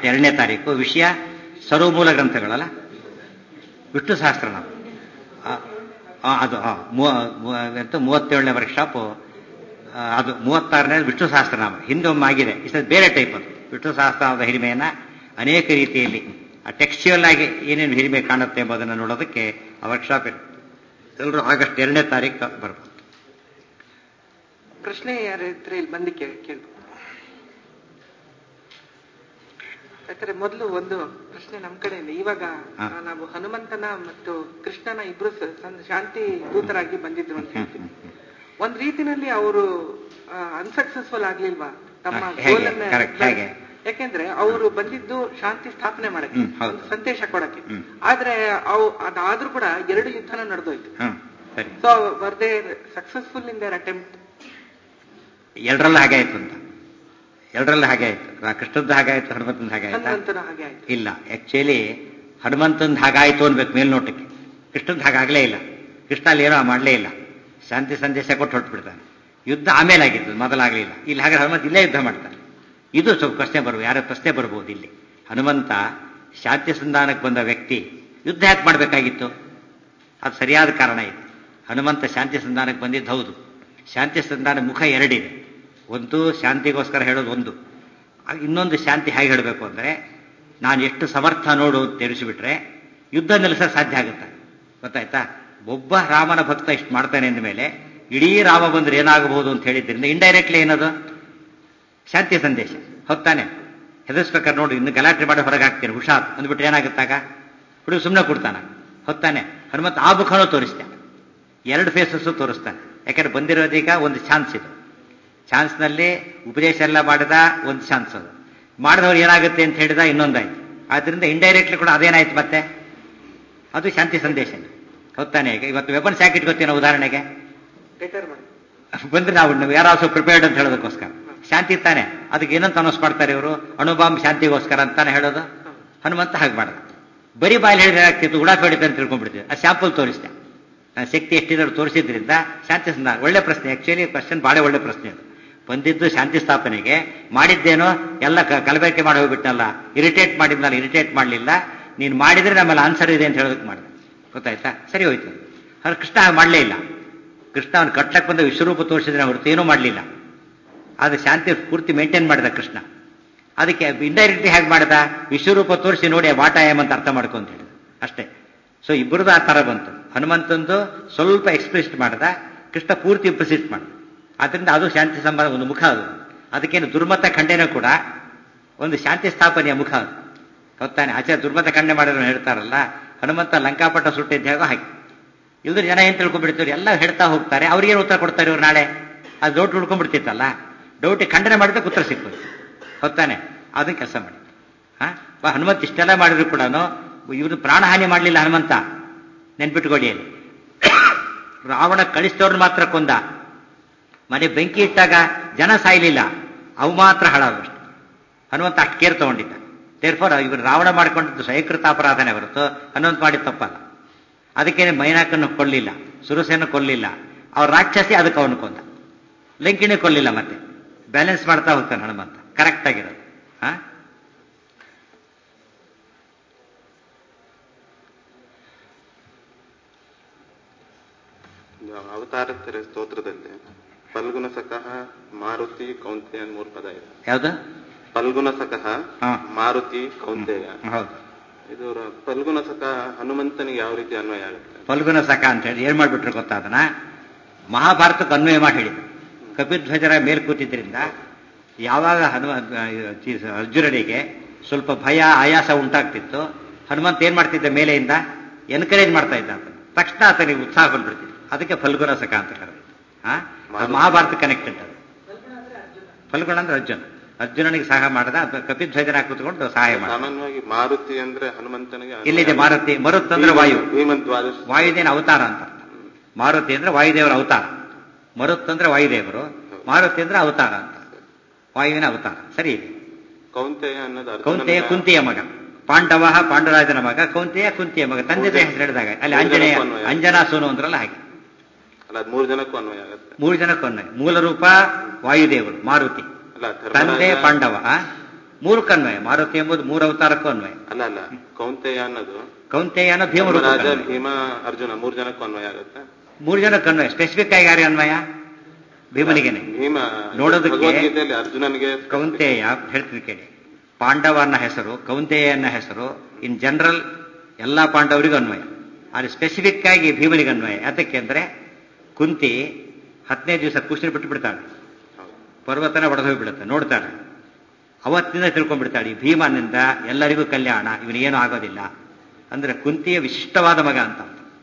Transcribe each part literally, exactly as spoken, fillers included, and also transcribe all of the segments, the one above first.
August ಎರಡನೇ ತಾರೀಕು. ವಿಷಯ ಸರ್ವಮೂಲ ಗ್ರಂಥಗಳಲ್ಲ, ವಿಷ್ಣು ಸಹಸ್ರನಾಮ. ಅದು ಮೂವತ್ತೇಳನೇ ವರ್ಕ್ಶಾಪು, ಅದು ಮೂವತ್ತಾರನೇ ವಿಷ್ಣು ಸಹಸ್ರನಾಮ. ಹಿಂದೊಮ್ಮೆ ಆಗಿದೆ, ಇಷ್ಟು ಬೇರೆ ಟೈಪ್ ಅದು. ವಿಷ್ಣು ಸಹಸ್ರನಾಮದ ಹಿರಿಮೆಯನ್ನ ಅನೇಕ ರೀತಿಯಲ್ಲಿ ಆ ಟೆಕ್ಸ್ಚುಯಲ್ ಆಗಿ ಏನೇನು ಹಿರಿಮೆ ಕಾಣುತ್ತೆ ಎಂಬುದನ್ನು ನೋಡೋದಕ್ಕೆ ಆ ವರ್ಕ್ಶಾಪ್ ಇದೆ. ಎಲ್ಲರೂ ಆಗಸ್ಟ್ ಎರಡನೇ ತಾರೀಕು ಬರ್ಬೋದು. ಪ್ರಶ್ನೆ ಯಾರಿದ್ರೆ ಇಲ್ಲಿ ಬಂದು ಕೇಳ್ಬೋದು. ಯಾಕಂದ್ರೆ ಮೊದಲು ಒಂದು ಪ್ರಶ್ನೆ ನಮ್ ಕಡೆಯಿಂದ, ಇವಾಗ ನಾವು ಹನುಮಂತನ ಮತ್ತು ಕೃಷ್ಣನ ಇಬ್ರು ಶಾಂತಿ ದೂತರಾಗಿ ಬಂದಿದ್ರು ಅಂತ ಹೇಳ್ತೀವಿ. ಒಂದ್ ರೀತಿನಲ್ಲಿ ಅವರು ಅನ್ಸಕ್ಸಸ್ಫುಲ್ ಆಗ್ಲಿಲ್ವಾ ತಮ್ಮ ಗೋಲನ್ನ? ಯಾಕೆಂದ್ರೆ ಅವರು ಬಂದಿದ್ದು ಶಾಂತಿ ಸ್ಥಾಪನೆ ಮಾಡಕ್ಕೆ, ಒಂದು ಸಂದೇಶ ಕೊಡಕ್ಕೆ. ಆದ್ರೆ ಅವು ಅದಾದ್ರೂ ಕೂಡ ಎರಡು ಯುದ್ಧನ ನಡೆದೋಯ್ತು. So were they successful in their attempt? ಎರಡರಲ್ಲಿ ಹಾಗೆ ಆಯ್ತು ಅಂತ, ಎರಡರಲ್ಲಿ ಹಾಗೆ ಆಯ್ತು. ಕೃಷ್ಣದ್ದು ಹಾಗಾಯ್ತು, ಹನುಮಂತಂದು ಹಾಗೆ ಆಯ್ತು? ಇಲ್ಲ, ಆಕ್ಚುಲಿ ಹನುಮಂತಂದು ಹಾಗಾಯ್ತು ಅನ್ಬೇಕು ಮೇಲ್ನೋಟಕ್ಕೆ. ಕೃಷ್ಣಂದು ಹಾಗಾಗ್ಲೇ ಇಲ್ಲ. ಕೃಷ್ಣ ಅಲ್ಲಿ ಏನೋ ಮಾಡಲೇ ಇಲ್ಲ, ಶಾಂತಿ ಸಂದೇಶ ಕೊಟ್ಟು ಹೊರಟ್ಬಿಡ್ತಾನೆ. ಯುದ್ಧ ಆಮೇಲೆ ಆಗಿದ್ದು, ಮೊದಲಾಗ್ಲಿಲ್ಲ. ಇಲ್ಲಿ ಹಾಗೆ ಹನುಮಂತ ಇಲ್ಲೇ ಯುದ್ಧ ಮಾಡ್ತಾನೆ. ಇದು ಸ್ವಲ್ಪ ಪ್ರಶ್ನೆ ಬರ್ಬೋದು, ಯಾರ ಪ್ರಶ್ನೆ ಬರ್ಬೋದು ಇಲ್ಲಿ. ಹನುಮಂತ ಶಾಂತಿ ಸಂಧಾನಕ್ಕೆ ಬಂದ ವ್ಯಕ್ತಿ ಯುದ್ಧ ಯಾಕೆ ಮಾಡಬೇಕಾಗಿತ್ತು? ಅದು ಸರಿಯಾದ ಕಾರಣ ಇದೆ. ಹನುಮಂತ ಶಾಂತಿ ಸಂಧಾನಕ್ಕೆ ಬಂದಿದ್ದು ಹೌದು. ಶಾಂತಿ ಸಂಧಾನ ಮುಖ ಎರಡಿದೆ. ಒಂದು ಶಾಂತಿಗೋಸ್ಕರ ಹೇಳೋದು ಒಂದು, ಇನ್ನೊಂದು ಶಾಂತಿ ಹೇಗೆ ಹೇಳಬೇಕು ಅಂದರೆ, ನಾನು ಎಷ್ಟು ಸಮರ್ಥ ನೋಡು ಅಂತ ತಿಳಿಸಿಬಿಟ್ರೆ ಯುದ್ಧ ನಿಲ್ಲಿಸೋಕೆ ಸಾಧ್ಯ ಆಗುತ್ತೆ. ಗೊತ್ತಾಯ್ತಾ? ಒಬ್ಬ ರಾಮನ ಭಕ್ತ ಇಷ್ಟು ಮಾಡ್ತಾನೆ ಅಂದ ಮೇಲೆ ಇಡೀ ರಾಮ ಬಂದ್ರೆ ಏನಾಗಬಹುದು ಅಂತ ಹೇಳಿದ್ರಿಂದ ಇಂಡೈರೆಕ್ಟ್ಲಿ ಏನದು ಶಾಂತಿ ಸಂದೇಶ ಹೊತ್ತಾನೆ. ಹೆದರ್ಸ್ಬೇಕಾದ್ರೆ ನೋಡಿ, ಇನ್ನು ಗಲಾಟೆ ಮಾಡಿ ಹೊರಗೆ ಹಾಕ್ತೇನೆ ಹುಷಾರ್ ಅಂದ್ಬಿಟ್ರೆ ಏನಾಗುತ್ತಾಗ ಹುಡುಗ ಸುಮ್ಮನೆ ಕೊಡ್ತಾನೆ. ಹೊತ್ತಾನೆ ಹನುಮಂತ ಆ ಮುಖನೂ ತೋರಿಸ್ತಾನೆ, ಎರಡು ಫೇಸಸ್ಸು ತೋರಿಸ್ತಾನೆ. ಯಾಕಂದ್ರೆ ಬಂದಿರೋದೀಗ ಒಂದು ಚಾನ್ಸ್ ಇದು. ಚಾನ್ಸ್ನಲ್ಲಿ ಉಪದೇಶ ಎಲ್ಲ ಮಾಡಿದ ಒಂದು ಚಾನ್ಸ್, ಅದು ಮಾಡಿದವ್ರು ಏನಾಗುತ್ತೆ ಅಂತ ಹೇಳಿದ ಇನ್ನೊಂದಾಯ್ತು. ಆದ್ರಿಂದ ಇಂಡೈರೆಕ್ಟ್ಲಿ ಕೂಡ ಅದೇನಾಯ್ತು ಮತ್ತೆ, ಅದು ಶಾಂತಿ ಸಂದೇಶ. ಹೊತ್ತಾನೆ ಈಗ ಇವತ್ತು ವೆಪನ್ಸ್ ಯಾಕೆ ಇಟ್ಕೊತೀನೋ ಉದಾಹರಣೆಗೆ ಬಂದ್ರೆ ನಾವು ಯಾರು ಆಲ್ಸೋ ಪ್ರಿಪೇರ್ಡ್ ಅಂತ ಹೇಳೋದಕ್ಕೋಸ್ಕರ. ಶಾಂತಿ ತಾನೆ, ಅದಕ್ಕೆ ಏನಂತ ಅನೌನ್ಸ್ ಮಾಡ್ತಾರೆ ಇವರು, ಅಣುಬಾಂಬ್ ಶಾಂತಿಗೋಸ್ಕರ ಅಂತಾನೆ ಹೇಳೋದು. ಹನುಮಂತ ಹಾಗೆ ಮಾಡಿದ. ಬರೀ ಬಾಯಲ್ಲಿ ಹೇಳಿದ್ರೆ ಆಗ್ತಿತ್ತು, ಉಡಾಫೆ ಹೊಡಿತ ಅಂತ ತಿಳ್ಕೊಂಡ್ಬಿಡ್ತೀವಿ. ಆ ಸ್ಯಾಂಪಲ್ ತೋರಿಸ್ತೆ, ನಾನು ಶಕ್ತಿ ಎಷ್ಟಿದ್ರು ತೋರಿಸಿದ್ರಿಂದ ಶಾಂತಿ ಸಂಧಾನ. ಒಳ್ಳೆ ಪ್ರಶ್ನೆ, ಆಕ್ಚುಲಿ ಕ್ವಶನ್ ಬಹಳ ಒಳ್ಳೆ ಪ್ರಶ್ನೆ ಅದು. ಬಂದಿದ್ದು ಶಾಂತಿ ಸ್ಥಾಪನೆಗೆ, ಮಾಡಿದ್ದೇನೋ ಎಲ್ಲ ಕಲಬೆರಕೆ ಮಾಡಿ ಹೋಗ್ಬಿಟ್ಟನಲ್ಲ, ಇರಿಟೇಟ್ ಮಾಡಿದ್ನಲ್ಲ, ಇರಿಟೇಟ್ ಮಾಡಲಿಲ್ಲ. ನೀನು ಮಾಡಿದ್ರೆ ನಮ್ಮಲ್ಲಿ ಆನ್ಸರ್ ಇದೆ ಅಂತ ಹೇಳೋದಕ್ಕೆ ಮಾಡಿದೆ. ಗೊತ್ತಾಯ್ತಾ? ಸರಿ ಹೋಯ್ತು. ಆದ್ರೆ ಕೃಷ್ಣ ಹಾಗೆ ಮಾಡಲೇ ಇಲ್ಲ. ಕೃಷ್ಣ ಅವನು ಕಟ್ಲಕ್ಕೆ ಬಂದ ವಿಶ್ವರೂಪ ತೋರಿಸಿದ್ರೆ ಹೊರತು ಏನೂ ಮಾಡಲಿಲ್ಲ. ಆದ್ರೆ ಶಾಂತಿ ಪೂರ್ತಿ ಮೇಂಟೈನ್ ಮಾಡಿದ ಕೃಷ್ಣ. ಅದಕ್ಕೆ ಇಂಡೈರೆಕ್ಟ್ಲಿ ಹೇಗೆ ಮಾಡಿದ, ವಿಶ್ವರೂಪ ತೋರಿಸಿ ನೋಡಿ ವಾಟ ಎಮ್ ಅಂತ ಅರ್ಥ ಮಾಡ್ಕೊಂತ ಹೇಳಿದ ಅಷ್ಟೇ. ಸೊ ಇಬ್ಬರದು ಆ ತರ ಬಂತು. ಹನುಮಂತಂದು ಸ್ವಲ್ಪ ಎಕ್ಸ್ಪ್ರೆಸಿಟ್ ಮಾಡಿದ, ಕೃಷ್ಣ ಪೂರ್ತಿ ಇಂಪ್ರೆಸಿಟ್ ಮಾಡಿದ. ಆದ್ರಿಂದ ಅದು ಶಾಂತಿ ಸಂಬಂಧ ಒಂದು ಮುಖ. ಅದು ಅದಕ್ಕೇನು ದುರ್ಮತ ಖಂಡನೆ ಕೂಡ ಒಂದು ಶಾಂತಿ ಸ್ಥಾಪನೆಯ ಮುಖ ಅದು. ಗೊತ್ತಾನೆ? ಆಚಾರ್ಯ ದುರ್ಮತ ಖಂಡನೆ ಮಾಡಿದ್ರು ಹೇಳ್ತಾರಲ್ಲ, ಹನುಮಂತ ಲಂಕಾಪಟ್ಟ ಸುಟ್ಟಿದ್ದ ಹೇಗೋ ಹಾಗೆ. ಇಲ್ದ್ರೆ ಜನ ಏನ್ ತಿಳ್ಕೊಂಡ್ಬಿಡ್ತೀವ್ರು, ಎಲ್ಲ ಹೇಳ್ತಾ ಹೋಗ್ತಾರೆ, ಅವ್ರಿಗೇನು ಉತ್ತರ ಕೊಡ್ತಾರೆ ಇವ್ರು ನಾಳೆ? ಅದು ಡೌಟ್ ಉಳ್ಕೊಂಡ್ಬಿಡ್ತಿತ್ತಲ್ಲ, ಡೌಟ್ ಖಂಡನೆ ಮಾಡಿದ್ರೆ ಉತ್ತರ ಸಿಕ್ಬೋದು. ಹೊತ್ತಾನೆ? ಅದನ್ನ ಕೆಲಸ ಮಾಡಿ. ಹಾ ಹನುಮಂತ ಇಷ್ಟೆಲ್ಲ ಮಾಡಿದ್ರು ಕೂಡ ಇವ್ರು ಪ್ರಾಣಹಾನಿ ಮಾಡಲಿಲ್ಲ ಹನುಮಂತ, ನೆನ್ಪಿಟ್ಕೊಳ್ಳಿ. ಅಲ್ಲಿ ರಾವಣ ಕಳಿಸಿದವ್ರನ್ನ ಮಾತ್ರ ಕೊಂದ, ಮನೆ ಬೆಂಕಿ ಇಟ್ಟಾಗ ಜನ ಸಾಯ್ಲಿಲ್ಲ, ಅವು ಮಾತ್ರ ಹಾಳಾದಷ್ಟು. ಹನುಮಂತ ಅಷ್ಟು ಕೇರ್ ತಗೊಂಡಿದ್ದ. ದೇರ್ಫೋರ್ ಇವರು ರಾವಣ ಮಾಡಿಕೊಂಡಿದ್ದು ಸ್ವಯಂಕೃತ ಅಪರಾಧನೆ ಹೊರತು ಹನುಮಂತ ಮಾಡಿದ ತಪ್ಪಲ್ಲ. ಅದಕ್ಕೇನೆ ಮೈನಾಕನ್ನು ಕೊಲ್ಲಿಲ್ಲ, ಸುರಸೇನ ಕೊಲ್ಲಿಲ್ಲ, ಅವ್ರ ರಾಕ್ಷಸಿ ಅದಕ್ಕೆ ಅವನು ಕೊಂದ. ಲಂಕಿಣಿ ಕೊಲ್ಲಿಲ್ಲ. ಮತ್ತೆ ಬ್ಯಾಲೆನ್ಸ್ ಮಾಡ್ತಾ ಹೋಗ್ತಾನೆ ಹನುಮಂತ, ಕರೆಕ್ಟ್ ಆಗಿರೋದು. ಹಾ ಅವತಾರ ಸ್ತೋತ್ರದಲ್ಲಿ ಫಲ್ಗುಣ ಸಖಃ ಮಾರುತಿ ಕೌಂತೆಯ ಮೂರು ಪದ ಇದೆ. ಯಾವ್ದು? ಫಲ್ಗುಣ ಸಖಃ ಮಾರುತಿ ಕೌಂತೆಯ. ಹೌದು. ಇದು ಫಲ್ಗುಣ ಸಖ ಹನುಮಂತನಿಗೆ ಯಾವ ರೀತಿ ಅನ್ವಯ ಆಗುತ್ತೆ? ಫಲ್ಗುಣ ಸಖ ಅಂತ ಹೇಳಿ ಏನ್ ಮಾಡ್ಬಿಟ್ರು ಗೊತ್ತಾ, ಅದನ್ನ ಮಹಾಭಾರತಕ್ಕೆ ಅನ್ವಯ ಮಾಡಿ ಹೇಳಿದ್ರು. ಕಪಿಧ್ವಜರ ಮೇಲ್ ಕೂತಿದ್ರಿಂದ ಯಾವಾಗ ಹನುಮ ಅರ್ಜುನನಿಗೆ ಸ್ವಲ್ಪ ಭಯ ಆಯಾಸ ಉಂಟಾಗ್ತಿತ್ತು, ಹನುಮಂತ ಏನ್ ಮಾಡ್ತಿದ್ದ, ಮೇಲೆಯಿಂದ ಎನ್ಕರೇಜ್ ಮಾಡ್ತಾ ಇದ್ದ ಅಂತ. ತಕ್ಷಣ ಆತನಿಗೆ ಉತ್ಸಾಹ ಬಂದ್ಬಿಡ್ತಿತ್ತು. ಅದಕ್ಕೆ ಫಲ್ಗುಣ ಸಖ ಅಂತ ಕರೆದು. ಹಾ ಮಹಾಭಾರತ ಕನೆಕ್ಟೆಡ್ ಅದು. ಫಲ್ಗುಣ ಅಂದ್ರೆ ಅರ್ಜುನ, ಅರ್ಜುನನಿಗೆ ಸಹಾಯ ಮಾಡದ, ಕಪಿಧ್ವಜನ ಕೂತ್ಕೊಂಡು ಸಹಾಯ ಮಾಡ. ಸಾಮಾನ್ಯವಾಗಿ ಮಾರುತಿ ಅಂದ್ರೆ ಹನುಮಂತನಿಗೆ ಇಲ್ಲಿದೆ ಮಾರುತಿ. ಮರುತ್ ಅಂದ್ರೆ ವಾಯು, ವಾಯುದೇವನ ಅವತಾರ ಅಂತ. ಮಾರುತಿ ಅಂದ್ರೆ ವಾಯುದೇವರ ಅವತಾರ, ಮರುತ್ ಅಂದ್ರೆ ವಾಯುದೇವರು, ಮಾರುತಿ ಅಂದ್ರೆ ಅವತಾರ ಅಂತ, ವಾಯುವಿನ ಅವತಾರ. ಸರಿ ಇದೆ. ಕೌಂತೆಯ ಅನ್ನೋದು ಕೌಂತೆಯ ಕುಂತಿಯ ಮಗ, ಪಾಂಡವ ಪಾಂಡುರಾಜನ ಮಗ, ಕೌಂತೆಯ ಕುಂತಿಯ ಮಗ. ತಂದೆ ಹೆಸರು ಹೇಳಿದಾಗ ಅಲ್ಲಿ ಆಂಜನೇಯ ಅಂಜನಾ ಸೋನು ಅಂದ್ರಲ್ಲ ಹಾಗೆ. ಮೂರು ಜನಕ್ಕೂ ಅನ್ವಯ ಆಗುತ್ತೆ. ಮೂರು ಜನಕ್ಕೂ ಅನ್ವಯ. ಮೂಲ ರೂಪ ವಾಯುದೇವರು ಮಾರುತಿ, ತಂದೆ ಪಾಂಡವ, ಮೂರಕ್ಕೆ ಅನ್ವಯ. ಮಾರುತಿ ಎಂಬುದು ಮೂರು ಅವತಾರಕ್ಕೂ ಅನ್ವಯ. ಅಲ್ಲ ಅಲ್ಲ ಕೌಂತೆಯ ಅನ್ನೋದು ಕೌಂತೆಯ ಅನ್ನೋ ಭೀಮ ರಾಜ ಭೀಮ ಅರ್ಜುನ ಮೂರು ಜನಕ್ಕೂ ಅನ್ವಯ ಆಗುತ್ತೆ. ಮೂರು ಜನಕ್ಕೆ ಅನ್ವಯ. ಸ್ಪೆಸಿಫಿಕ್ ಆಗಿ ಯಾರಿಗೆ ಅನ್ವಯ? ಭೀಮನಿಗೇನೆ. ಭೀಮ ನೋಡೋದಕ್ಕೆ ಅರ್ಜುನನಿಗೆ ಕೌಂತೆಯ ಹೇಳ್ತೀನಿ ಕೇಳಿ. ಪಾಂಡವ ಅನ್ನೋ ಹೆಸರು, ಕೌಂತೆಯ ಅನ್ನೋ ಹೆಸರು ಇನ್ ಜನರಲ್ ಎಲ್ಲಾ ಪಾಂಡವರಿಗೂ ಅನ್ವಯ. ಆದರೆ ಸ್ಪೆಸಿಫಿಕ್ ಆಗಿ ಭೀಮನಿಗೆ ಅನ್ವಯ. ಯಾತಕ್ಕೆ ಅಂದ್ರೆ ಕುಂತಿ ಹತ್ತನೇ ದಿವಸ ಕುಶಿನ ಬಿಟ್ಟು ಬಿಡ್ತಾಳೆ, ಪರ್ವತನ ಒಡೆದು ಹೋಗ್ಬಿಡುತ್ತೆ, ನೋಡ್ತಾಳೆ. ಅವತ್ತಿನಿಂದ ತಿಳ್ಕೊಂಡ್ಬಿಡ್ತಾಳೆ ಈ ಭೀಮನಿಂದ ಎಲ್ಲರಿಗೂ ಕಲ್ಯಾಣ, ಇವನಿಗೇನು ಆಗೋದಿಲ್ಲ. ಅಂದ್ರೆ ಕುಂತಿಯ ವಿಶಿಷ್ಟವಾದ ಮಗ ಅಂತ.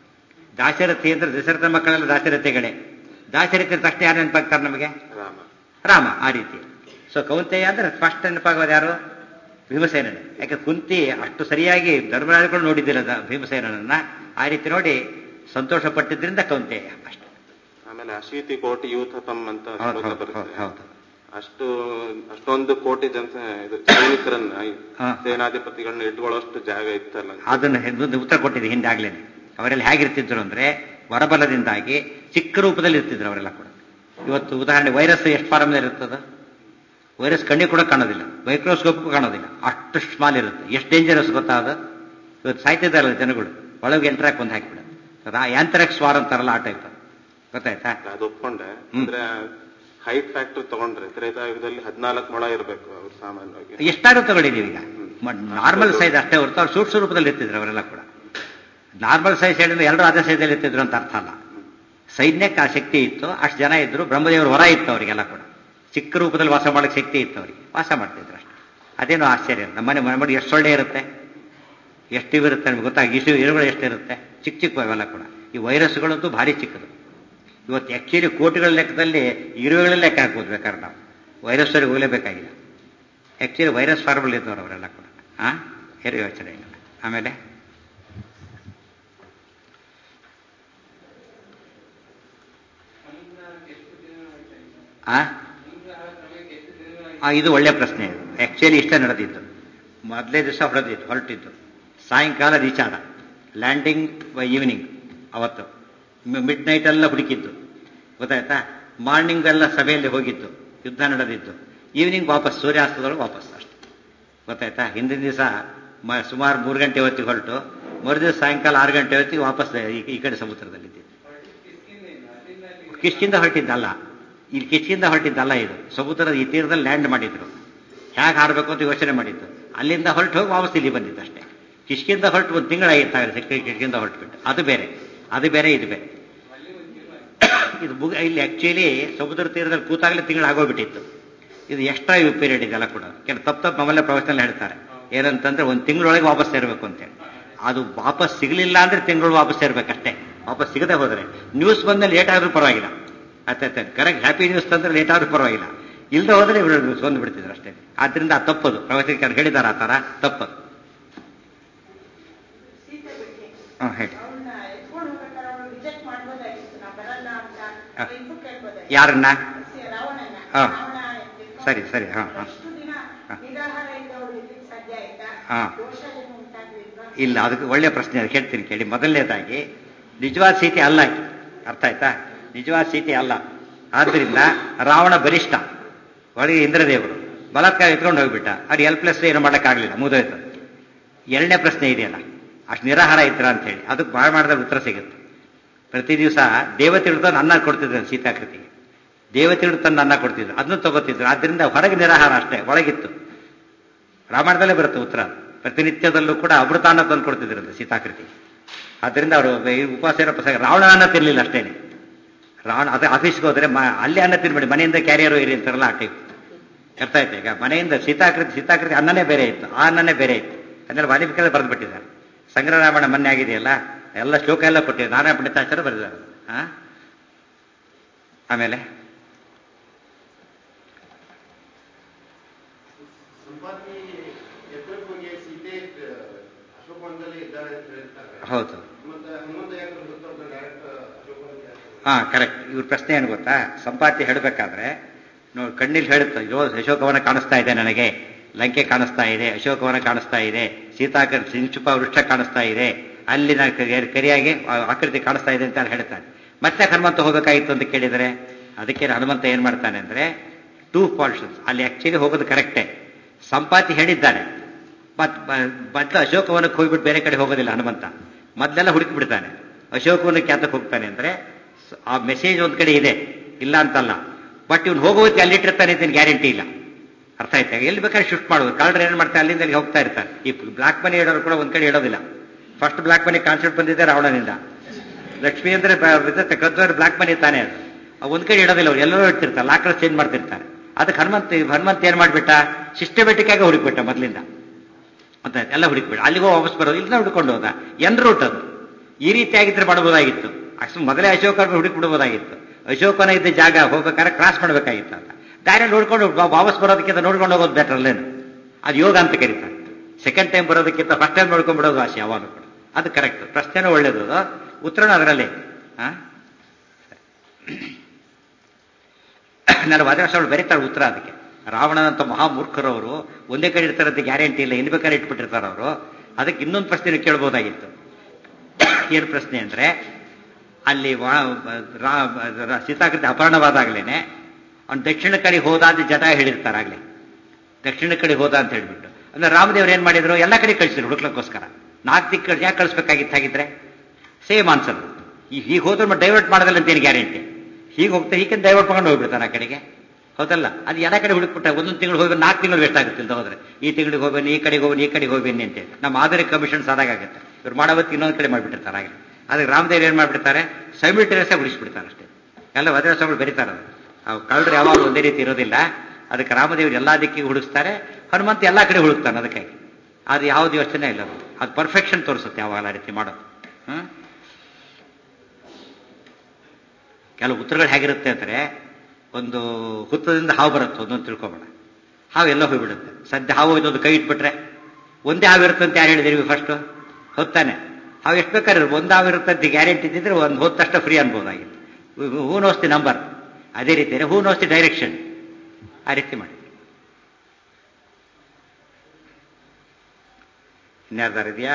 ದಾಶರಥಿ ಅಂದ್ರೆ ದಶರಥ ಮಕ್ಕಳೆಲ್ಲ ದಾಶರಥಿಗಳೇ. ದಾಶರಥಿ ತಕ್ಷಣ ಯಾರು ನೆನಪಾಗ್ತಾರೆ ನಮಗೆ? ರಾಮ. ರಾಮ. ಆ ರೀತಿ. ಸೊ ಕೌಂತೆಯ ಅಂದ್ರೆ ಫಸ್ಟ್ ನೆನಪಾಗೋದು ಯಾರು? ಭೀಮಸೇನನೇ. ಯಾಕೆ ಕುಂತಿ ಅಷ್ಟು ಸರಿಯಾಗಿ ಧರ್ಮರಾಜಗಳು ನೋಡಿದ್ದಿಲ್ಲ ಭೀಮಸೇನನ್ನ. ಆ ರೀತಿ ನೋಡಿ ಸಂತೋಷ ಪಟ್ಟಿದ್ರಿಂದ ಕೌಂತೆಯ ಅಷ್ಟೇ. ಆಮೇಲೆ ಅಶೀತಿ ಕೋಟಿ ಯೂಥತಮ್ ಅಂತ ಬರುತ್ತೆ. ಹೌದು. ಅಷ್ಟು ಅಷ್ಟೊಂದು ಕೋಟಿ ಜನ ಸೈನಿಕರನ್ನ ಸೇನಾಧಿಪತಿಗಳನ್ನ ಇಟ್ಕೊಳ್ಳೋಷ್ಟು ಜಾಗ ಇತ್ತಲ್ಲ. ಅದನ್ನ ಉತ್ತರ ಕೊಟ್ಟಿದೆ ಹಿಂದೆ ಆಗ್ಲೇನೆ. ಅವರೆಲ್ಲ ಹೇಗಿರ್ತಿದ್ರು ಅಂದ್ರೆ ವರಬಲದಿಂದಾಗಿ ಚಿಕ್ಕ ರೂಪದಲ್ಲಿ ಇರ್ತಿದ್ರು ಅವರೆಲ್ಲ ಕೂಡ. ಇವತ್ತು ಉದಾಹರಣೆ ವೈರಸ್ ಎಷ್ಟು ಫಾರಮ್ನಲ್ಲಿ ಇರ್ತದ? ವೈರಸ್ ಕಣ್ಣಿಗೆ ಕೂಡ ಕಾಣೋದಿಲ್ಲ, ಮೈಕ್ರೋಸ್ಕೋಪ್ಗೂ ಕಾಣೋದಿಲ್ಲ, ಅಷ್ಟು ಸ್ಮಾಲ್ ಇರುತ್ತೆ. ಎಷ್ಟು ಡೇಂಜರಸ್ ಗೊತ್ತಾ ಅದು? ಇವತ್ತು ಸಾಯ್ತಿದ್ದಾರಲ್ಲ ಜನಗಳು, ಒಳಗೆ ಎಂಟ್ರಾಕ್ ಒಂದು ಹಾಕಿಬಿಡ ಯಾಂತ್ರಾಕ್ಸ್ ವಾರ್ ಅಂತಾರಲ್ಲ ಆ ಟೈಪ್. ಗೊತ್ತಾಯ್ತಾ? ಅದು ಒಪ್ಕೊಂಡೆ. ಅಂದ್ರೆ ಹೈಟ್ ಫ್ಯಾಕ್ಟರ್ ತಗೊಂಡ್ರೆ ತ್ರೇತಾಯುಗದಲ್ಲಿ ಹದಿನಾಲ್ಕು ಮೊಳ ಇರಬೇಕು ಅವ್ರು ಸಾಮಾನ್ಯವಾಗಿ. ಎಷ್ಟಾದ್ರೂ ತಗೊಂಡಿದ್ದೀವಿ ಈಗ. ನಾರ್ಮಲ್ ಸೈಜ್ ಅಷ್ಟೇ ಹೊರತು ಅವ್ರು ಸೂಕ್ಷ್ಮ ರೂಪದಲ್ಲಿ ಇರ್ತಿದ್ರು ಅವರೆಲ್ಲ ಕೂಡ. ನಾರ್ಮಲ್ ಸೈಜ್ ಹೇಳಿದ್ರೆ ಎಲ್ಲರೂ ಅದೇ ಸೈಜಲ್ಲಿ ಇರ್ತಿದ್ರು ಅಂತ ಅರ್ಥ ಅಲ್ಲ. ಸೈನ್ಯಕ್ಕೆ ಆ ಶಕ್ತಿ ಇತ್ತು, ಅಷ್ಟು ಜನ ಇದ್ರು. ಬ್ರಹ್ಮದೇವರು ಹೊರ ಇತ್ತು ಅವರಿಗೆಲ್ಲ ಕೂಡ. ಚಿಕ್ಕ ರೂಪದಲ್ಲಿ ವಾಸ ಮಾಡಕ್ಕೆ ಶಕ್ತಿ ಇತ್ತು ಅವರಿಗೆ, ವಾಸ ಮಾಡ್ತಿದ್ರು ಅಷ್ಟೇ. ಅದೇನೋ ಆಶ್ಚರ್ಯ. ನಮ್ಮನೆ ಮನೆ ಎಷ್ಟು ಸೊಳ್ಳೆ ಇರುತ್ತೆ, ಎಷ್ಟು ಇವಿರುತ್ತೆ ನಮ್ಗೆ ಗೊತ್ತಾಗಿ. ಇಷ್ಟು ಇರುಗಳು ಎಷ್ಟಿರುತ್ತೆ, ಚಿಕ್ಕ ಚಿಕ್ಕ ಅವೆಲ್ಲ ಕೂಡ. ಈ ವೈರಸ್ಗಳಂತೂ ಭಾರಿ ಚಿಕ್ಕದು. ಇವತ್ತು ಆಕ್ಚುಲಿ ಕೋಟಿಗಳ ಲೆಕ್ಕದಲ್ಲಿ ಇರುವೆಗಳ ಲೆಕ್ಕ ಹಾಕ್ಬೋದು ಬೇಕಾದ್ರೆ ನಾವು. ವೈರಸ್ ಅವರಿಗೆ ಹೋಗಲೇಬೇಕಾಗಿಲ್ಲ. ಆಕ್ಚುಲಿ ವೈರಸ್ ಫಾರ್ಮಲ್ ಇದ್ದವರು ಅವರೆಲ್ಲ ಕೂಡ. ಹಾ ಹೇರಿ ಯೋಚನೆ ಇಲ್ಲ. ಆಮೇಲೆ ಆ ಇದು ಒಳ್ಳೆ ಪ್ರಶ್ನೆ. ಆಕ್ಚುಲಿ ಇಷ್ಟ ನಡೆದಿತ್ತು. ಮೊದಲೇ ದಿವಸ ಹೊಡೆದಿತ್ತು ಹೊರಟಿದ್ದು, ಸಾಯಂಕಾಲ ರೀಚ್ ಆದ. ಲ್ಯಾಂಡಿಂಗ್ ಬೈ ಈವ್ನಿಂಗ್ ಅವತ್ತು. ಮಿಡ್ ನೈಟ್ ಎಲ್ಲ ಹುಡುಕಿದ್ದು, ಗೊತ್ತಾಯ್ತಾ? ಮಾರ್ನಿಂಗ್ ಎಲ್ಲ ಸಭೆಯಲ್ಲಿ ಹೋಗಿದ್ದು, ಯುದ್ಧ ನಡೆದಿದ್ದು. ಈವ್ನಿಂಗ್ ವಾಪಸ್, ಸೂರ್ಯಾಸ್ತದೊಳಗೆ ವಾಪಸ್ ಅಷ್ಟೆ. ಗೊತ್ತಾಯ್ತಾ? ಹಿಂದಿನ ದಿವಸ ಸುಮಾರು ಮೂರು ಗಂಟೆ ಹೊತ್ತಿಗೆ ಹೊರಟು ಮರುದಿವಸ ಸಾಯಂಕಾಲ ಆರು ಗಂಟೆ ಹೊತ್ತಿಗೆ ವಾಪಸ್ ಈ ಕಡೆ ಸಮುದ್ರದಲ್ಲಿದ್ದು. ಕಿಷ್ಕಿಂದ ಹೊರಟಿದ್ದಲ್ಲ, ಇಲ್ಲಿ ಕಿಷ್ಕಿಂದ ಹೊರಟಿದ್ದಲ್ಲ, ಇದು ಸಮುದ್ರದ ಈ ತೀರದಲ್ಲಿ ಲ್ಯಾಂಡ್ ಮಾಡಿದ್ರು. ಹೇಗೆ ಹಾರಬೇಕು ಅಂತ ಯೋಚನೆ ಮಾಡಿದ್ದು. ಅಲ್ಲಿಂದ ಹೊರಟು ಹೋಗಿ ವಾಪಸ್ ಇಲ್ಲಿ ಬಂದಿದ್ದು ಅಷ್ಟೇ. ಕಿಷ್ಕಿಂದ ಹೊರಟು ಒಂದು ತಿಂಗಳಾಗಿರ್ತಾರೆ. ಕಿಷ್ಕಿಂದ ಹೊರಟುಬಿಟ್ಟು ಅದು ಬೇರೆ, ಅದು ಬೇರೆ, ಇದು ಬೇರೆ. ಇದು ಮುಗ ಇಲ್ಲಿ ಆಕ್ಚುಲಿ ಸಮುದ್ರ ತೀರದಲ್ಲಿ ಕೂತಾಗಲೇ ತಿಂಗಳು ಆಗೋಗ್ಬಿಟ್ಟಿತ್ತು. ಇದು ಎಕ್ಸ್ಟ್ರಾ ಪೀರಿಯಡ್ ಇದೆಲ್ಲ ಕೂಡ. ಕೆಲವು ತಪ್ಪು ತಪ್ಪು ನಮ್ಮೆಲ್ಲ ಪ್ರವಚನ ಹೇಳ್ತಾರೆ ಏನಂತಂದ್ರೆ ಒಂದು ತಿಂಗಳೊಳಗೆ ವಾಪಸ್ ಸೇರ್ಬೇಕು ಅಂತೇಳಿ. ಅದು ವಾಪಸ್ ಸಿಗಲಿಲ್ಲ ಅಂದ್ರೆ ತಿಂಗಳು ವಾಪಸ್ ಸೇರ್ಬೇಕಷ್ಟೇ. ವಾಪಸ್ ಸಿಗದೆ ಹೋದ್ರೆ ನ್ಯೂಸ್ ಬಂದಲ್ಲಿ ಲೇಟ್ ಆದ್ರೂ ಪರವಾಗಿಲ್ಲ. ಆಯ್ತಾಯ್ತು, ಕರೆಕ್ಟ್ ಹ್ಯಾಪಿ ನ್ಯೂಸ್ ತಂದ್ರೆ ಲೇಟ್ ಆದ್ರೂ ಪರವಾಗಿಲ್ಲ. ಇಲ್ಲದೆ ಹೋದ್ರೆ ಇವರು ಬಂದು ಬಿಡ್ತಿದ್ರು ಅಷ್ಟೇ. ಆದ್ರಿಂದ ತಪ್ಪದು. ಪ್ರವಚನ ಹೇಳಿದಾರ ಆ ತರ ತಪ್ಪದು. ಹಾ ಹೇಳಿ. ಯಾರನ್ನ? ಹಾ ಸರಿ ಸರಿ. ಹಾ ಹಾ ಹಾ ಇಲ್ಲ, ಅದಕ್ಕೆ ಒಳ್ಳೆ ಪ್ರಶ್ನೆ. ಅದು ಹೇಳ್ತೀನಿ ಕೇಳಿ. ಮೊದಲನೇದಾಗಿ ನಿಜವಾದ ಸೀತೆ ಅಲ್ಲ ಆಕೆ, ಅರ್ಥ ಆಯ್ತಾ? ನಿಜವಾದ ಸೀತೆ ಅಲ್ಲ. ಆದ್ರಿಂದ ರಾವಣ ಬಲಿಷ್ಠ, ಒಳಗೆ ಇಂದ್ರದೇವರು ಬಲಾತ್ಕಾರ ಎತ್ಕೊಂಡು ಹೋಗ್ಬಿಟ್ಟ. ಅದು ಎಲ್ ಪ್ಲಸ್ ಏನು ಮಾಡೋಕ್ಕಾಗಲಿಲ್ಲ, ಮುಗಿದೋಯ್ತು. ಎರಡನೇ ಪ್ರಶ್ನೆ ಇದೆಯಲ್ಲ, ಅಷ್ಟು ನಿರಾಹಾರ ಇದ್ರ ಅಂತ ಹೇಳಿ, ಅದಕ್ಕೆ ಬಾಳ್ ಮಾಡಿದ್ರೆ ಉತ್ತರ ಸಿಗುತ್ತೆ. ಪ್ರತಿ ದಿವಸ ದೇವತೆಗಳು ತಂದು ಅನ್ನ ಕೊಡ್ತಿದ್ರು ಸೀತಾಕೃತಿಗೆ. ದೇವತೆಗಳು ತಂದು ಅನ್ನ ಕೊಡ್ತಿದ್ರು, ಅದನ್ನು ತಗೋತಿದ್ರು. ಆದ್ರಿಂದ ಹೊರಗೆ ನಿರಾಹಾರ ಅಷ್ಟೇ, ಒಳಗಿತ್ತು. ರಾಮಾಯಣದಲ್ಲೇ ಬರುತ್ತೆ ಉತ್ತರ. ಪ್ರತಿನಿತ್ಯದಲ್ಲೂ ಕೂಡ ಅಮೃತಾನ್ನ ತಂದು ಕೊಡ್ತಿದ್ರಂತೆ ಸೀತಾಕೃತಿ. ಆದ್ರಿಂದ ಅವರು ಉಪವಾಸ ಇರೋ ಪ್ರಸಂಗ. ರಾವಣ ಅನ್ನ ತಿರ್ಲಿಲ್ಲ ಅಷ್ಟೇನೆ. ರಾವಣ ಅದೇ ಆಫೀಸ್ಗೆ ಹೋದ್ರೆ ಅಲ್ಲಿ ಅನ್ನ ತಿನ್ಬೇಡಿ, ಮನೆಯಿಂದ ಕ್ಯಾರಿಯರ್ ಇರಿ ಅಂತಾರಲ್ಲ ಆ ಟೈಪ್. ಅರ್ಥ ಆಯ್ತು? ಈಗ ಮನೆಯಿಂದ ಸೀತಾಕೃತಿ ಸೀತಾಕೃತಿ ಅನ್ನನೇ ಬೇರೆ ಇತ್ತು, ಆ ಅನ್ನನೇ ಬೇರೆ ಇತ್ತು. ಅದನ್ನೆಲ್ಲ ವಾಲ್ಮೀಕಿ ಬರೆದು ಬಿಟ್ಟಿದ್ದಾರೆ. ಸಂಗ್ರಹರಾಮಾಯಣ ಮೊನ್ನೆ ಆಗಿದೆಯಲ್ಲ, ಎಲ್ಲ ಶ್ಲೋಕ ಎಲ್ಲ ಕೊಟ್ಟಿದ್ದಾರೆ. ನಾರಾಯಣ ಪಂಡಿತಾಚಾರ್ಯ ಬರೆದಿದ್ದಾರೆ. ಆ ಆಮೇಲೆ ಹೌದು. ಹಾ ಕರೆಕ್ಟ್. ಇವ್ರ ಪ್ರಶ್ನೆ ಏನು ಗೊತ್ತಾ? ಸಂಪಾತಿ ಹೇಳಬೇಕಾದ್ರೆ ನೋಡಿ, ಕಣ್ಣಿಲ್ ಹೇಳುತ್ತೆ, ಅಯ್ಯೋ ಅಶೋಕವನ ಕಾಣಿಸ್ತಾ ಇದೆ ನನಗೆ, ಲಂಕೆ ಕಾಣಿಸ್ತಾ ಇದೆ, ಅಶೋಕವನ ಕಾಣಿಸ್ತಾ ಇದೆ, ಸೀತಾಕರ್ ಸಿಂಚುಪ ವೃಕ್ಷ ಕಾಣಿಸ್ತಾ ಇದೆ, ಅಲ್ಲಿನ ಕರಿಯಾಗಿ ಆಕೃತಿ ಕಾಣಿಸ್ತಾ ಇದೆ ಅಂತ ಹೇಳ್ತಾನೆ. ಮತ್ತೆ ಹನುಮಂತ ಹೋಗಬೇಕಾಗಿತ್ತು ಅಂತ ಕೇಳಿದರೆ, ಅದಕ್ಕೆ ಹನುಮಂತ ಏನ್ ಮಾಡ್ತಾನೆ ಅಂದ್ರೆ ಟೂ ಪಾರ್ಷನ್ಸ್ ಅಲ್ಲಿ ಆಕ್ಚುಲಿ ಹೋಗೋದು ಕರೆಕ್ಟೇ. ಸಂಪಾತಿ ಹೇಳಿದ್ದಾನೆ. ಮೊದಲು ಅಶೋಕವನಕ್ಕೆ ಹೋಗ್ಬಿಟ್ಟು ಬೇರೆ ಕಡೆ ಹೋಗೋದಿಲ್ಲ ಹನುಮಂತ, ಮೊದಲೆಲ್ಲ ಹುಡುಕಿ ಬಿಡ್ತಾನೆ. ಅಶೋಕವನಕ್ಕೆ ಯಾತಕ್ಕೆ ಹೋಗ್ತಾನೆ ಅಂದ್ರೆ ಆ ಮೆಸೇಜ್ ಒಂದ್ ಕಡೆ ಇದೆ, ಇಲ್ಲ ಅಂತಲ್ಲ, ಬಟ್ ಇವ್ನು ಹೋಗೋದಕ್ಕೆ ಅಲ್ಲಿಟ್ಟಿರ್ತಾನೆ ಅಂತ ಗ್ಯಾರಂಟಿ ಇಲ್ಲ. ಅರ್ಥ ಆಯ್ತಾ? ಎಲ್ಲಿ ಬೇಕಾದ್ರೆ ಶಿಫ್ಟ್ ಮಾಡೋದು. ಕಳ್ಳರು ಏನ್ ಮಾಡ್ತಾರೆ, ಅಲ್ಲಿಂದ ಅಲ್ಲಿ ಹೋಗ್ತಾ ಇರ್ತಾರೆ. ಈ ಬ್ಲಾಕ್ ಮನಿ ಇಡೋರು ಕೂಡ ಒಂದ್ ಕಡೆ ಇಡೋದಿಲ್ಲ. ಫಸ್ಟ್ ಬ್ಲಾಕ್ ಮನಿ ಕಾನ್ಸೆಪ್ಟ್ ಬಂದಿದೆ ರಾವಣನಿಂದ. ಲಕ್ಷ್ಮಿ ಅಂದ್ರೆ ಕದ್ದವ್ರು ಬ್ಲಾಕ್ ಮನಿ ತಾನೇ ಅದು. ಒಂದ್ ಕಡೆ ಇಡೋದಿಲ್ಲ, ಅವ್ರು ಎಲ್ಲರೂ ಇಡ್ತಿರ್ತಾರೆ, ಲಾಕರ್ ಚೇಂಜ್ ಮಾಡ್ತಿರ್ತಾರೆ. ಅದಕ್ಕೆ ಹನುಮಂತ ಹನುಮಂತ ಏನ್ ಮಾಡ್ಬಿಟ್ಟ, ಸಿಸ್ಟಮೆಟಿಕ್ ಆಗಿ ಹುಡುಕ್ಬಿಟ್ಟ ಮೊದಲಿಂದ. ಅಂತ ಎಲ್ಲ ಹುಡುಕ್ಬಿಟ್ಟ. ಅಲ್ಲಿಗೋ ವಾಪಸ್ ಬರೋದು, ಇಲ್ಲ ಹುಡ್ಕೊಂಡು ಹೋದ. ಎನ್ ರೂಟ್ ಅದು. ಈ ರೀತಿಯಾಗಿದ್ರೆ ಮಾಡಬಹುದಾಗಿತ್ತು. ಅಷ್ಟು ಮೊದಲೇ ಅಶೋಕ ಹುಡುಕಿ ಬಿಡಬಹುದಾಗಿತ್ತು. ಅಶೋಕನ ಇದ್ದ ಜಾಗ ಹೋಗ್ಬೇಕಾದ್ರೆ ಕ್ರಾಸ್ ಮಾಡ್ಬೇಕಾಗಿತ್ತು ಅಂತ. ದಾರಿಯಲ್ಲಿ ನೋಡ್ಕೊಂಡು ವಾಪಸ್ ಬರೋದಕ್ಕಿಂತ ನೋಡ್ಕೊಂಡು ಹೋಗೋದು ಬೆಟರ್ ಅಲ್ಲೇನು. ಅದು ಯೋಗ ಅಂತ ಕರೀತಾರೆ. ಸೆಕೆಂಡ್ ಟೈಮ್ ಬರೋದಕ್ಕಿಂತ ಫಸ್ಟ್ ಟೈಮ್ ನೋಡ್ಕೊಂಡು ಬಿಡೋದು ಆಸೆ ಯಾವಾಗ ಕೂಡ. ಅದು ಕರೆಕ್ಟ್. ಪ್ರಶ್ನೆನೂ ಒಳ್ಳೇದು, ಉತ್ತರನೂ ಅದರಲ್ಲಿ. ನಾನು ವಾದಿರಾಜರು ಬರೀತಾರೆ ಉತ್ತರ ಅದಕ್ಕೆ. ರಾವಣನಂತ ಮಹಾಮೂರ್ಖರವರು ಒಂದೇ ಕಡೆ ಇರ್ತಾರಂತೆ ಗ್ಯಾರಂಟಿ ಇಲ್ಲ, ಎಲ್ಲಿ ಬೇಕಾದ್ರೆ ಇಟ್ಬಿಟ್ಟಿರ್ತಾರ ಅವರು. ಅದಕ್ಕೆ ಇನ್ನೊಂದು ಪ್ರಶ್ನೆ ಕೇಳ್ಬೋದಾಗಿತ್ತು. ಏನು ಪ್ರಶ್ನೆ ಅಂದ್ರೆ, ಅಲ್ಲಿ ಸೀತಾಕೃತಿ ಅಪಹರಣವಾದಾಗ್ಲೇನೆ ಅವ್ನು ದಕ್ಷಿಣ ಕಡೆ ಹೋದ ಅಂತ ಜಟ ಹೇಳಿರ್ತಾರಾಗ್ಲೇ. ದಕ್ಷಿಣ ಕಡೆ ಹೋದ ಅಂತ ಹೇಳ್ಬಿಟ್ಟು ಅಂದ್ರೆ ರಾಮದೇವ್ರು ಏನ್ ಮಾಡಿದ್ರು, ಎಲ್ಲ ಕಡೆ ಕಳಿಸಿದ್ರು ಹುಡುಕ್ಲಕ್ಕೋಸ್ಕರ. ನಾಲ್ಕು ದಿಕ್ಕ ಯಾಕೆ ಕಳಿಸ್ಬೇಕಾಗಿತ್ತು ಹಾಗಿದ್ರೆ? Same answer. ಈ ಹೀಗೆ ಹೋದ್ರೆ ಡೈವರ್ಟ್ ಮಾಡೋದಿಲ್ಲ ಅಂತೇನು ಗ್ಯಾರಂಟಿ? ಹೀಗೆ ಹೋಗ್ತಾರೆ, ಹೀಗೆ ಡೈವರ್ಟ್ ಮಾಡ್ಕೊಂಡು ಹೋಗ್ಬಿಡ್ತಾರೆ ಆ ಕಡೆಗೆ. ಹೌದಲ್ಲ? ಅದು ಎಲ್ಲ ಕಡೆ ಹುಡುಕ್ಬಿಟ್ಟ ಒಂದೊಂದು ತಿಂಗಳು ಹೋಗಿ ನಾಲ್ಕು ತಿಂಗಳು ವೇಸ್ಟ್ ಆಗುತ್ತಿಲ್ಲ ಹೋದ್ರೆ. ಈ ತಿಂಗಳಿಗೆ ಹೋಗ್ಬೇನೆ, ಈ ಕಡೆಗೆ ಹೋಗಿ ಈ ಕಡೆಗೆ ಹೋಗ್ಬೇನೆ ಅಂತೇಳಿ ನಮ್ಮ ಆಧುನಿಕ ಕಮಿಷನ್ಸ್ ಆದಾಗುತ್ತೆ. ಇವ್ರು ಮಾಡೋವತ್ತು ಇನ್ನೊಂದು ಕಡೆ ಮಾಡಿಬಿಟ್ಟಿರ್ತಾರೆ. ಹಾಗೆ ಅದಕ್ಕೆ ರಾಮದೇವ್ರು ಏನ್ ಮಾಡ್ಬಿಡ್ತಾರೆ, ಸೈಮಿಲ್ಟೇನಿಯಸ್ ಆಗಿ ಉಳಿಸ್ಬಿಡ್ತಾರೆ ಅಷ್ಟೇ. ಎಲ್ಲ ವಜ್ರಸ್ವಾಮಿಗಳು ಬರೀತಾರೆ. ಅದು ಕಳ್ಳರು ಯಾವಾಗ ಒಂದೇ ರೀತಿ ಇರೋದಿಲ್ಲ. ಅದಕ್ಕೆ ರಾಮದೇವರು ಎಲ್ಲಾ ದಿಕ್ಕಿಗೆ ಹುಡುಕ್ತಾರೆ, ಹನುಮಂತ ಎಲ್ಲಾ ಕಡೆ ಹುಡುಕ್ತಾನೆ. ಅದಕ್ಕಾಗಿ ಅದು ಯಾವ್ದು ಯೋಚನೆ ಇಲ್ಲ. ಅದು ಪರ್ಫೆಕ್ಷನ್ ತೋರಿಸುತ್ತೆ ಯಾವಾಗ ಆ ರೀತಿ ಮಾಡೋದು. ಹ್ಮ್ ಕೆಲವು ಉತ್ತರಗಳು ಹೇಗಿರುತ್ತೆ ಅಂದ್ರೆ, ಒಂದು ಹುತ್ತದಿಂದ ಹಾವು ಬರುತ್ತೆ, ಒಂದೊಂದು ತಿಳ್ಕೊಬೇಡ. ಹಾವು ಎಲ್ಲ ಹೋಗ್ಬಿಡುತ್ತೆ. ಸದ್ಯ ಹಾವು ಇದೊಂದು ಕೈ ಇಟ್ಬಿಟ್ರೆ ಒಂದೇ ಹಾವು ಇರುತ್ತೆ ಅಂತ ಯಾರು ಹೇಳಿದಿರಿ ಫಸ್ಟ್? ಹೊತ್ತಾನೆ. ಹಾವು ಎಷ್ಟು ಬೇಕಾದ್ರೆ ಒಂದು ಹಾವು ಇರುತ್ತೆ ಅಂತ ಗ್ಯಾರಂಟಿ ಇದ್ದಿದ್ರೆ ಒಂದು ಹೊತ್ತಷ್ಟ ಫ್ರೀ ಅನ್ಬೋದಾಗಿತ್ತು. Who knows the number. ಅದೇ ರೀತಿ ಹೂ ನೋಸ್ ದಿ ಡೈರೆಕ್ಷನ್. ಆ ರೀತಿ ಮಾಡಿ. ಇನ್ಯಾರ್ದಾರ ಇದೆಯಾ?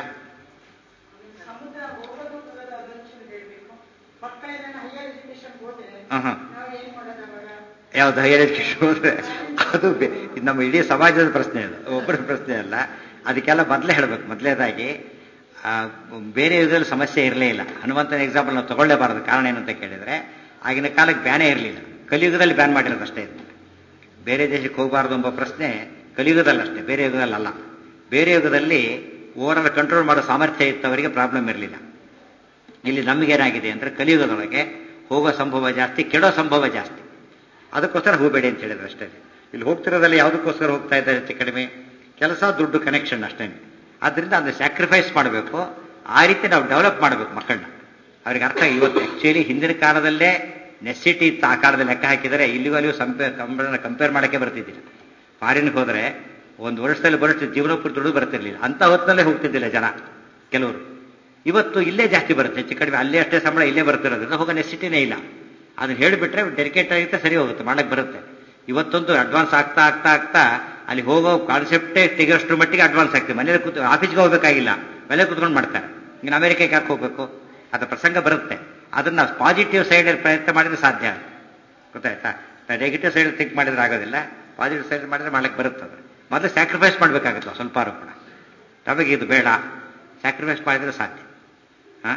ಯಾವ್ದು ಹೈಯರ್ ಎಜುಕೇಶನ್ ಹೋದ್ರೆ ಅದು ನಮ್ಮ ಇಡೀ ಸಮಾಜದ ಪ್ರಶ್ನೆ. ಅದು ಒಬ್ಬರ ಪ್ರಶ್ನೆ ಅಲ್ಲ. ಅದಕ್ಕೆಲ್ಲ ಮೊದಲೇ ಹೇಳ್ಬೇಕು. ಮೊದಲೇದಾಗಿ ಬೇರೆ ಯುಗದಲ್ಲಿ ಸಮಸ್ಯೆ ಇರಲೇ ಇಲ್ಲ. ಹನುಮಂತನ ಎಕ್ಸಾಂಪಲ್ ನಾವು ತಗೊಳ್ಳೇಬಾರದು. ಕಾರಣ ಏನಂತ ಕೇಳಿದ್ರೆ, ಆಗಿನ ಕಾಲಕ್ಕೆ ಬ್ಯಾನೇ ಇರಲಿಲ್ಲ. ಕಲಿಯುಗದಲ್ಲಿ ಬ್ಯಾನ್ ಮಾಡಿರೋದು ಅಷ್ಟೇ. ಬೇರೆ ದೇಶಕ್ಕೆ ಹೋಗಬಾರ್ದು ಎಂಬ ಪ್ರಶ್ನೆ ಕಲಿಯುಗದಲ್ಲಷ್ಟೇ, ಬೇರೆ ಯುಗದಲ್ಲ. ಬೇರೆ ಯುಗದಲ್ಲಿ ಓವರಾಲ್ ಕಂಟ್ರೋಲ್ ಮಾಡೋ ಸಾಮರ್ಥ್ಯ ಇತ್ತವರಿಗೆ ಪ್ರಾಬ್ಲಮ್ ಇರಲಿಲ್ಲ. ಇಲ್ಲಿ ನಮಗೇನಾಗಿದೆ ಅಂದ್ರೆ, ಕಲಿಯುಗದೊಳಗೆ ಹೋಗೋ ಸಂಭವ ಜಾಸ್ತಿ, ಕೆಡೋ ಸಂಭವ ಜಾಸ್ತಿ. ಅದಕ್ಕೋಸ್ಕರ ಹೋಗಬೇಡಿ ಅಂತ ಹೇಳಿದ್ರು ಅಷ್ಟೇ. ಇಲ್ಲಿ ಹೋಗ್ತಿರೋದಲ್ಲಿ ಯಾವುದಕ್ಕೋಸ್ಕರ ಹೋಗ್ತಾ ಇದ್ದಾರೆ ಹೆಚ್ಚು ಕಡಿಮೆ? ಕೆಲಸ, ದುಡ್ಡು, ಕನೆಕ್ಷನ್ ಅಷ್ಟೇ. ಆದ್ರಿಂದ ಅದನ್ನ ಸ್ಯಾಕ್ರಿಫೈಸ್ ಮಾಡಬೇಕು. ಆ ರೀತಿ ನಾವು ಡೆವಲಪ್ ಮಾಡಬೇಕು ಮಕ್ಕಳನ್ನ. ಅವ್ರಿಗೆ ಅರ್ಥ. ಇವತ್ತು ಆಕ್ಚುಲಿ ಹಿಂದಿನ ಕಾಲದಲ್ಲೇ ನೆಸಿಟಿ ಇತ್ತು. ಆ ಕಾಲದಲ್ಲಿ ಲೆಕ್ಕ ಹಾಕಿದರೆ ಇಲ್ಲಿಗೂ ಅಲ್ಲಿಯೂ ಕಂಪೇರ್ ಕಂಪೇರ್ ಮಾಡಕ್ಕೆ ಬರ್ತಿದ್ದಿಲ್ಲ. ಫಾರಿನ್ಗೆ ಹೋದ್ರೆ ಒಂದು ವರ್ಷದಲ್ಲಿ ಬರುತ್ತೆ, ಜೀವನ ಪೂರ್ತಿ ದುಡ್ಡು ಬರ್ತಿರ್ಲಿಲ್ಲ. ಅಂತ ಹೊತ್ತಲ್ಲೇ ಹೋಗ್ತಿದ್ದಿಲ್ಲ ಜನ ಕೆಲವರು. ಇವತ್ತು ಇಲ್ಲೇ ಜಾಸ್ತಿ ಬರುತ್ತೆ ಹೆಚ್ಚು ಕಡಿಮೆ. ಅಲ್ಲೇ ಅಷ್ಟೇ ಸಂಬಳ ಇಲ್ಲೇ ಬರ್ತಿರೋದ್ರಿಂದ ಹೋಗೋ ನೆಸಿಟಿನೇ ಇಲ್ಲ. ಅದನ್ನ ಹೇಳಿಬಿಟ್ರೆ ಡೆಲಿಕೇಟ್ ಆಗಿರುತ್ತೆ, ಸರಿ ಹೋಗುತ್ತೆ, ಮಾಡಕ್ಕೆ ಬರುತ್ತೆ. ಇವತ್ತೊಂದು ಅಡ್ವಾನ್ಸ್ ಆಗ್ತಾ ಆಗ್ತಾ ಆಗ್ತಾ ಅಲ್ಲಿ ಹೋಗೋ ಕಾನ್ಸೆಪ್ಟೇ ತೆಗೆಯೋಷ್ಟ್ರ ಮಟ್ಟಿಗೆ ಅಡ್ವಾನ್ಸ್ ಆಗ್ತದೆ. ಮನೇಲಿ ಕೂತು ಆಫೀಸ್ಗೆ ಹೋಗ್ಬೇಕಾಗಿಲ್ಲ, ಮನೇಲಿ ಕೂತ್ಕೊಂಡು ಮಾಡ್ತಾರೆ. ಇನ್ನು ಅಮೆರಿಕಕ್ಕೆ ಯಾಕೆ ಹೋಗ್ಬೇಕು? ಅದು ಪ್ರಸಂಗ ಬರುತ್ತೆ. ಅದನ್ನ ಪಾಸಿಟಿವ್ ಸೈಡ್ ಪ್ರಯತ್ನ ಮಾಡಿದ್ರೆ ಸಾಧ್ಯ. ಗೊತ್ತಾಯ್ತಾ? ನೆಗೆಟಿವ್ ಸೈಡ್ ಥಿಂಕ್ ಮಾಡಿದ್ರೆ ಆಗೋದಿಲ್ಲ. ಪಾಸಿಟಿವ್ ಸೈಡ್ ಮಾಡಿದ್ರೆ ಮಾಡಕ್ಕೆ ಬರುತ್ತದೆ. ಮೊದಲು ಸ್ಯಾಕ್ರಿಫೈಸ್ ಮಾಡಬೇಕಾಗುತ್ತಲ್ಲ ಸ್ವಲ್ಪ ಕೂಡ. ನಮಗೆ ಇದು ಬೇಡ, ಸ್ಯಾಕ್ರಿಫೈಸ್ ಮಾಡಿದ್ರೆ ಸಾಧ್ಯ. ಹಾ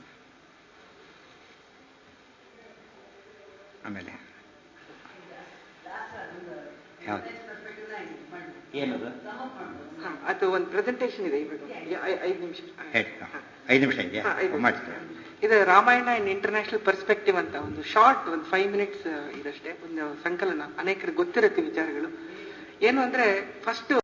ಆಮೇಲೆ ಯಾವುದು ಏನದು? ಅದು ಒಂದು ಪ್ರೆಸೆಂಟೇಷನ್ ಇದೆ ಇವಾಗ. ಐದು ನಿಮಿಷ ಹೇಳಿ. ಐದು ನಿಮಿಷ ಇದೆಯಾ? ಮಾಡ್ತೀವಿ. ಇದು ರಾಮಾಯಣ ಇನ್ ಇಂಟರ್ನ್ಯಾಷನಲ್ ಪರ್ಸ್ಪೆಕ್ಟಿವ್ ಅಂತ ಒಂದು ಶಾರ್ಟ್ ಒಂದು ಫೈವ್ ಮಿನಿಟ್ಸ್ ಇದಷ್ಟೇ. ಒಂದು ಸಂಕಲನ, ಅನೇಕರಿಗೆ ಗೊತ್ತಿರುತ್ತೆ ವಿಚಾರಗಳು. ಏನು ಅಂದ್ರೆ, ಫಸ್ಟ್